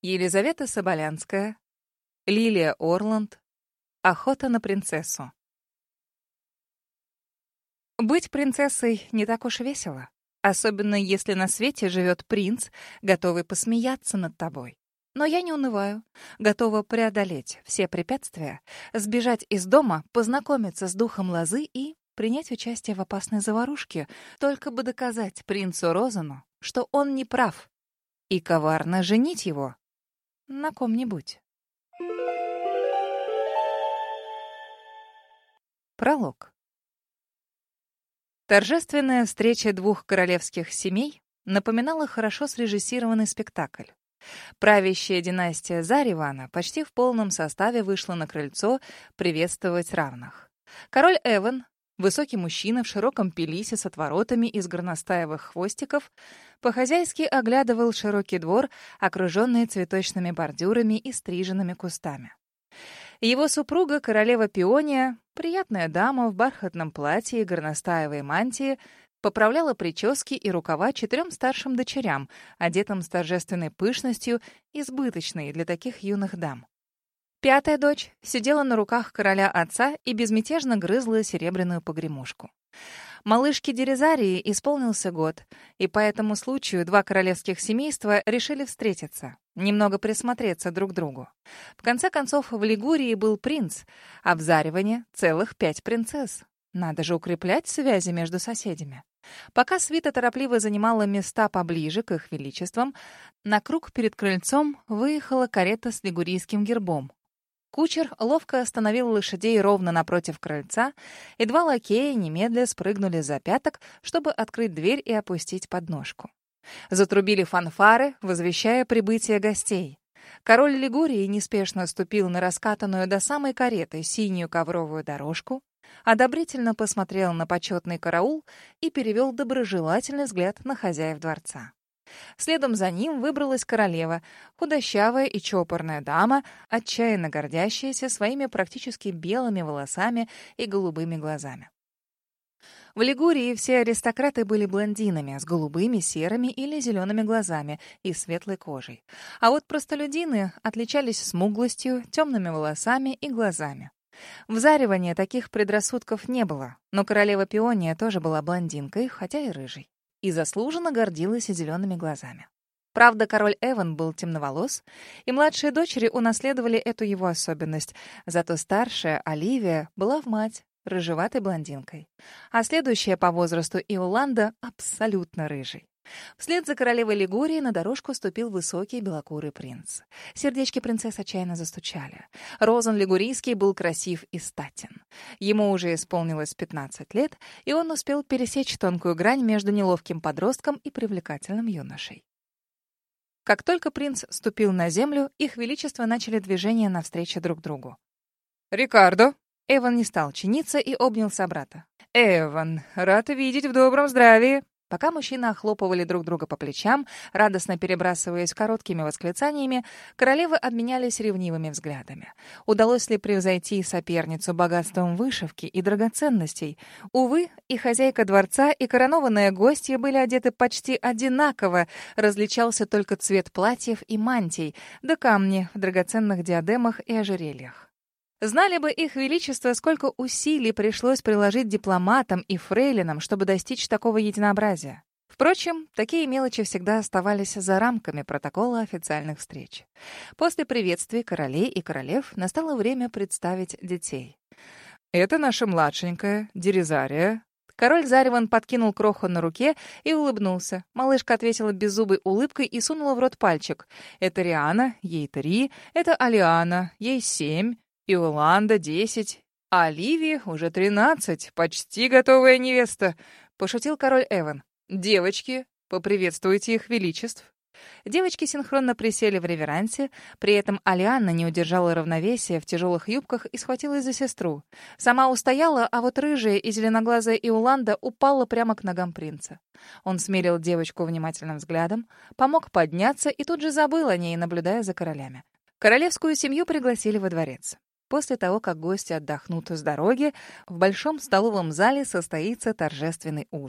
Елизавета Соболянская, Лилия Орланд. Охота на принцессу. Быть принцессой не так уж весело, особенно если на свете живет принц, готовый посмеяться над тобой. Но я не унываю, готова преодолеть все препятствия, сбежать из дома, познакомиться с духом лозы и принять участие в опасной заварушке, только бы доказать принцу Розану, что он не прав, и коварно женить его на ком-нибудь. Пролог. Торжественная встреча двух королевских семей напоминала хорошо срежиссированный спектакль. Правящая династия Заривана почти в полном составе вышла на крыльцо приветствовать равных. Король Эван, высокий мужчина в широком пелисе с отворотами из горностаевых хвостиков, по-хозяйски оглядывал широкий двор, окруженный цветочными бордюрами и стриженными кустами. Его супруга, королева Пиония, приятная дама в бархатном платье и горностаевой мантии, поправляла прически и рукава 4 старшим дочерям, одетым с торжественной пышностью, избыточной для таких юных дам. 5-я дочь сидела на руках короля отца и безмятежно грызла серебряную погремушку. Малышке Дерезарии исполнился год, и по этому случаю 2 королевских семейства решили встретиться, немного присмотреться друг к другу. В конце концов, в Лигурии был принц, а в Зариване целых 5 принцесс. Надо же укреплять связи между соседями. Пока свита торопливо занимала места поближе к их величествам, на круг перед крыльцом выехала карета с лигурийским гербом. Кучер ловко остановил лошадей ровно напротив крыльца, и 2 лакея немедля спрыгнули за пяток, чтобы открыть дверь и опустить подножку. Затрубили фанфары, возвещая прибытие гостей. Король Лигурии неспешно ступил на раскатанную до самой кареты синюю ковровую дорожку, одобрительно посмотрел на почетный караул и перевел доброжелательный взгляд на хозяев дворца. Следом за ним выбралась королева, худощавая и чопорная дама, отчаянно гордящаяся своими практически белыми волосами и голубыми глазами. В Лигурии все аристократы были блондинами с голубыми, серыми или зелеными глазами и светлой кожей. А вот простолюдины отличались смуглостью, темными волосами и глазами. В Зариване таких предрассудков не было, но королева Пиония тоже была блондинкой, хотя и рыжей, и заслуженно гордилась зелеными глазами. Правда, король Эван был темноволос, и младшие дочери унаследовали эту его особенность, зато старшая, Оливия, была в мать рыжеватой блондинкой, а следующая по возрасту Иоланда абсолютно рыжей. Вслед за королевой Лигурии на дорожку ступил высокий белокурый принц. Сердечки принцесс отчаянно застучали. Розан Лигурийский был красив и статен. Ему уже исполнилось 15 лет, и он успел пересечь тонкую грань между неловким подростком и привлекательным юношей. Как только принц ступил на землю, их величества начали движение навстречу друг другу. «Рикардо!» Эван не стал чиниться и обнял собрата. «Эван, рад видеть в добром здравии!» Пока мужчины охлопывали друг друга по плечам, радостно перебрасываясь короткими восклицаниями, королевы обменялись ревнивыми взглядами. Удалось ли превзойти соперницу богатством вышивки и драгоценностей? Увы, и хозяйка дворца, и коронованная гостья были одеты почти одинаково, различался только цвет платьев и мантий, да камни в драгоценных диадемах и ожерельях. Знали бы их величество, сколько усилий пришлось приложить дипломатам и фрейлинам, чтобы достичь такого единообразия. Впрочем, такие мелочи всегда оставались за рамками протокола официальных встреч. После приветствий королей и королев настало время представить детей. «Это наша младшенькая, Дерезария». Король Зариван подкинул кроху на руке и улыбнулся. Малышка ответила беззубой улыбкой и сунула в рот пальчик. «Это Риана, ей 3, это Алиана, ей 7. Иоланда 10, а Оливии уже 13, почти готовая невеста», — пошутил король Эван. «Девочки, поприветствуйте их величеств». Девочки синхронно присели в реверансе, при этом Алианна не удержала равновесия в тяжелых юбках и схватилась за сестру. Сама устояла, а вот рыжая и зеленоглазая Иоланда упала прямо к ногам принца. Он смерил девочку внимательным взглядом, помог подняться и тут же забыл о ней, наблюдая за королями. Королевскую семью пригласили во дворец. После того, как гости отдохнут с дороги, в большом столовом зале состоится торжественный ужин.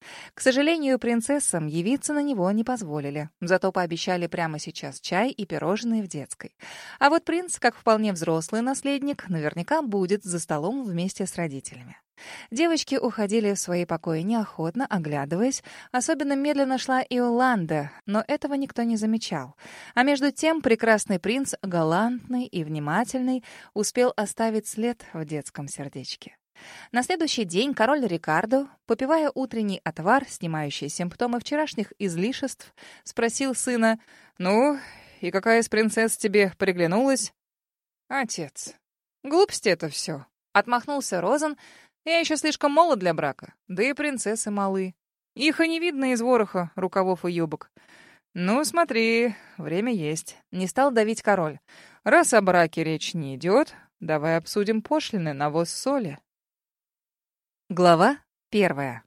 К сожалению, принцессам явиться на него не позволили, зато пообещали прямо сейчас чай и пирожные в детской. А вот принц, как вполне взрослый наследник, наверняка будет за столом вместе с родителями. Девочки уходили в свои покои неохотно, оглядываясь. Особенно медленно шла Иоланда, но этого никто не замечал. А между тем прекрасный принц, галантный и внимательный, успел оставить след в детском сердечке. На следующий день король Рикардо, попивая утренний отвар, снимающий симптомы вчерашних излишеств, спросил сына: «Ну, и какая из принцесс тебе приглянулась?» «Отец, глупости это все», — отмахнулся Розен. «Я еще слишком молод для брака, да и принцессы малы. Их и не видно из вороха рукавов и юбок». «Ну, смотри, время есть», — не стал давить король. «Раз о браке речь не идет, давай обсудим пошлины на ввоз соли». Глава 1.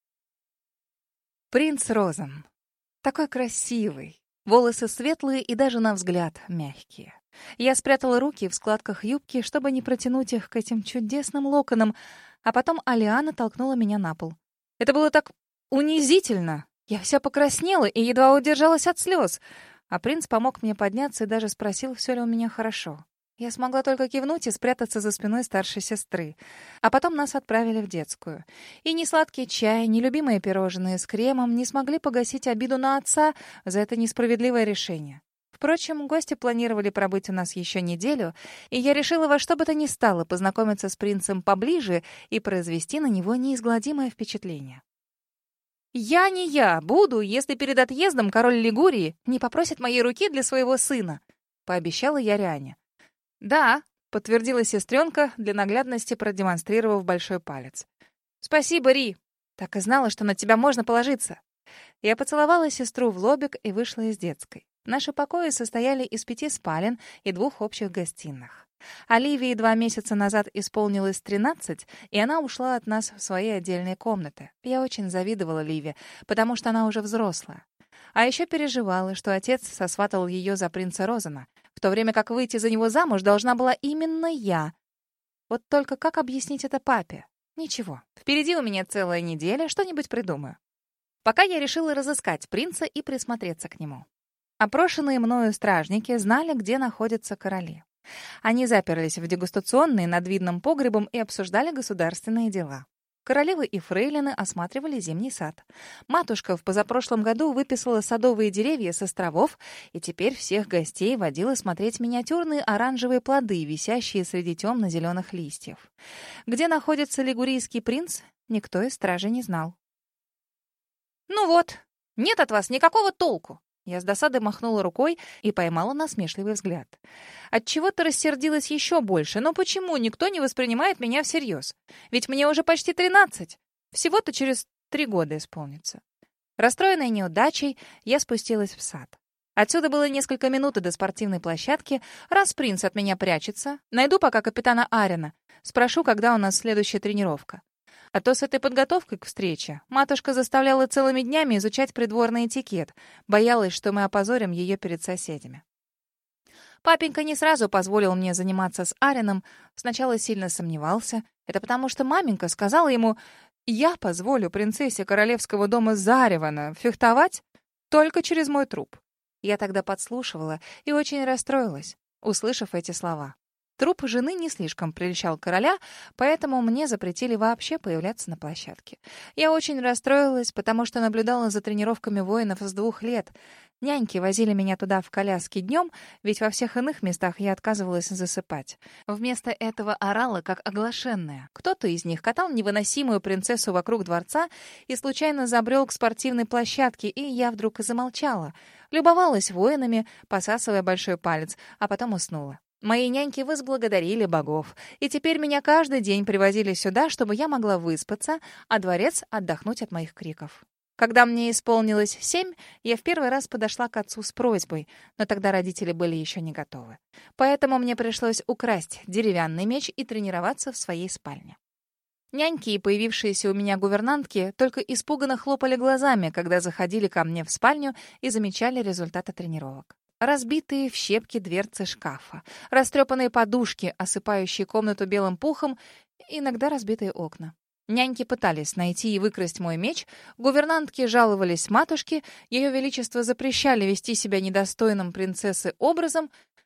Принц Розен. Такой красивый. Волосы светлые и даже на взгляд мягкие. Я спрятала руки в складках юбки, чтобы не протянуть их к этим чудесным локонам, а потом Алиана толкнула меня на пол. Это было так унизительно. Я вся покраснела и едва удержалась от слез. А принц помог мне подняться и даже спросил, все ли у меня хорошо. Я смогла только кивнуть и спрятаться за спиной старшей сестры. А потом нас отправили в детскую. И ни сладкий чай, ни любимые пирожные с кремом не смогли погасить обиду на отца за это несправедливое решение. Впрочем, гости планировали пробыть у нас еще неделю, и я решила во что бы то ни стало познакомиться с принцем поближе и произвести на него неизгладимое впечатление. «Я не я буду, если перед отъездом король Лигурии не попросит моей руки для своего сына», — пообещала я Риане. «Да», — подтвердила сестренка, для наглядности продемонстрировав большой палец. «Спасибо, Ри. Так и знала, что на тебя можно положиться». Я поцеловала сестру в лобик и вышла из детской. Наши покои состояли из 5 спален и 2 общих гостиных. Оливии 2 месяца назад исполнилось 13, и она ушла от нас в свои отдельные комнаты. Я очень завидовала Ливе, потому что она уже взрослая. А еще переживала, что отец сосватал ее за принца Розена, в то время как выйти за него замуж должна была именно я. Вот только как объяснить это папе? Ничего, впереди у меня целая неделя, что-нибудь придумаю. Пока я решила разыскать принца и присмотреться к нему. Опрошенные мною стражники знали, где находятся короли. Они заперлись в дегустационной над видным погребом и обсуждали государственные дела. Королевы и фрейлины осматривали зимний сад. Матушка в позапрошлом году выписала садовые деревья с островов, и теперь всех гостей водила смотреть миниатюрные оранжевые плоды, висящие среди темно-зеленых листьев. Где находится лигурийский принц, никто из стражей не знал. «Ну вот, нет от вас никакого толку!» Я с досадой махнула рукой и поймала насмешливый взгляд. Отчего-то рассердилась еще больше. Но почему никто не воспринимает меня всерьез? Ведь мне уже почти 13. Всего-то через 3 года исполнится. Расстроенная неудачей, я спустилась в сад. Отсюда было несколько минут до спортивной площадки. Раз принц от меня прячется, найду пока капитана Арена. Спрошу, когда у нас следующая тренировка. А то с этой подготовкой к встрече матушка заставляла целыми днями изучать придворный этикет, боялась, что мы опозорим ее перед соседями. Папенька не сразу позволил мне заниматься с Ареном, сначала сильно сомневался. Это потому, что маменька сказала ему: «Я позволю принцессе королевского дома Заревана фехтовать только через мой труп». Я тогда подслушивала и очень расстроилась, услышав эти слова. Труп жены не слишком прельщал короля, поэтому мне запретили вообще появляться на площадке. Я очень расстроилась, потому что наблюдала за тренировками воинов с 2 лет. Няньки возили меня туда в коляске днем, ведь во всех иных местах я отказывалась засыпать. Вместо этого орала, как оглашенная. Кто-то из них катал невыносимую принцессу вокруг дворца и случайно забрел к спортивной площадке, и я вдруг замолчала. Любовалась воинами, посасывая большой палец, а потом уснула. Мои няньки возблагодарили богов, и теперь меня каждый день привозили сюда, чтобы я могла выспаться, а дворец отдохнуть от моих криков. Когда мне исполнилось 7, я в первый раз подошла к отцу с просьбой, но тогда родители были еще не готовы. Поэтому мне пришлось украсть деревянный меч и тренироваться в своей спальне. Няньки и появившиеся у меня гувернантки только испуганно хлопали глазами, когда заходили ко мне в спальню и замечали результаты тренировок. Разбитые в щепки дверцы шкафа, растрепанные подушки, осыпающие комнату белым пухом, иногда разбитые окна. Няньки пытались найти и выкрасть мой меч, гувернантки жаловались матушке, ее величество запрещали вести себя недостойным принцессы образом,